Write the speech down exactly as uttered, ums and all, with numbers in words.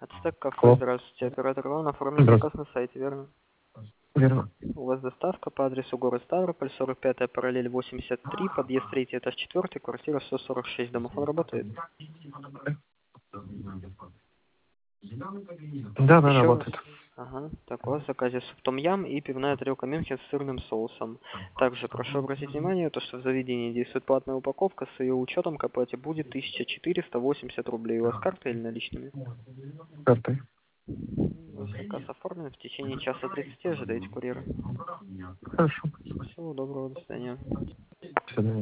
Ацтек кафе, О, здравствуйте. Оператор Иван, оформлен заказ здравствуйте. на сайте, верно? Верно. У вас доставка по адресу город Ставрополь, сорок пятая параллель восемьдесят три, подъезд третий, этаж четыре, квартира сто сорок шесть. Домофон работает? Да, да, Еще раз. работает. Ага, так, у вас в заказе суп том-ям и пивная тарелка Мюнхен с сырным соусом. Также прошу обратить внимание, то, что в заведении действует платная упаковка, с ее учетом к оплате будет тысяча четыреста восемьдесят рублей. У вас карта или наличными? Картой. Заказ оформлен, в течение часа тридцати ожидаете курьера. Хорошо. Всего доброго, до свидания. До свидания.